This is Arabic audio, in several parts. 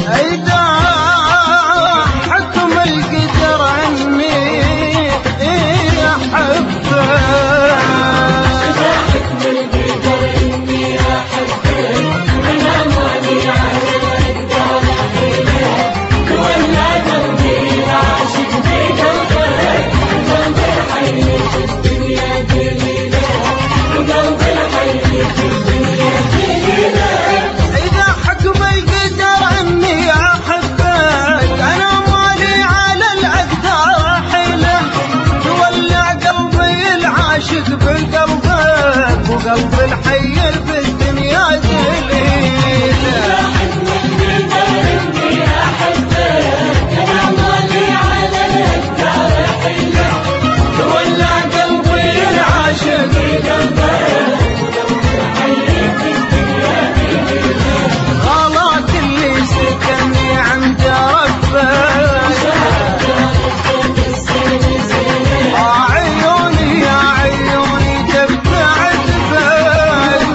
إذا حكم القدر عني أحبك، أنا مالي على الأقدار حيلة، ولا قلبي عاشق بقلبك، وقلب الحي في الدنيا دليلة، وقلب الحي في الدنيا دليلة. إذا حكم القدر عني أحبك، أنا مالي على الأقدار حيلة، تولع قلبي العاشق بقلبك، وقلب الحي في الدنيا دليلة. إذا حكم القدر عني أحبك، أنا مالي على الأقدار حيلة، تولع قلبي العاشق بقلبك، وقلب الحي في الدنيا دليلة. غلاك اللي سكني عند ربك، عيوني يا عيوني تبت عتبك.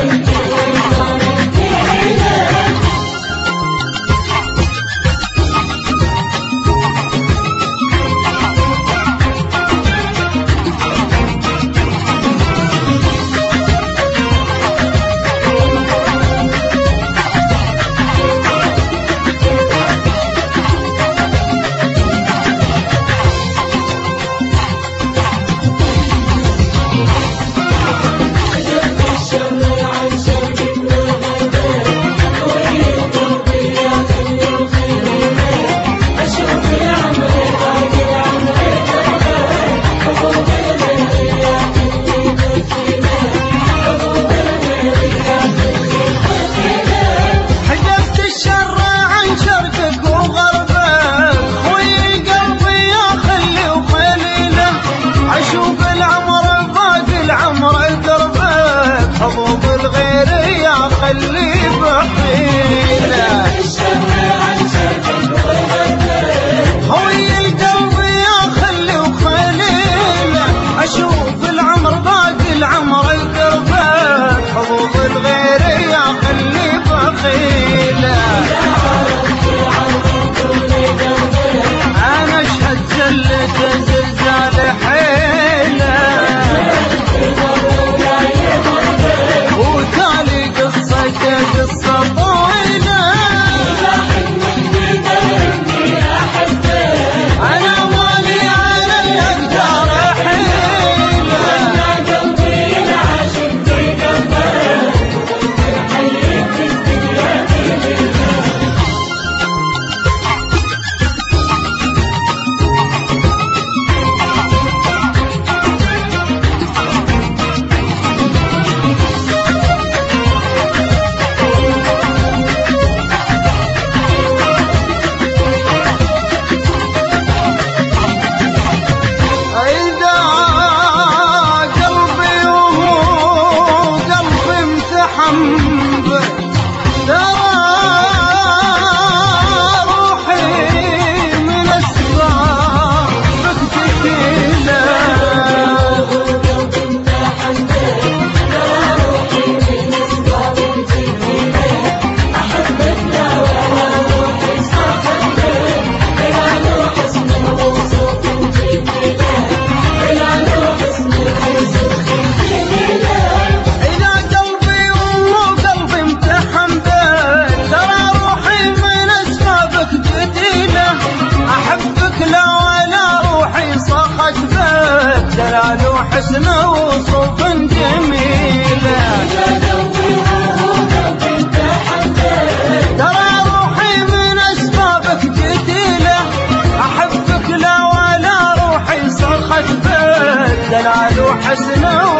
حبوب الغير يا خلي بحيلة، هوي القلب يا خلي وخليلة، أشوف العمر باقي العمر القربك، حبوب الغير يا خلي بحيلة. أنا أشهد زلة زلزال حيلة، وتالي قصة طويلة. أنا مالي على الأقدار حيلة، ولا قلبي العاشق بقلبك، الحي في الدنيا دليلة. جلال وحسن وصوف جميلة، ترى روحي من أسبابك جديلة، أحبك لا ولا روحي صرخت بك، جلال وحسن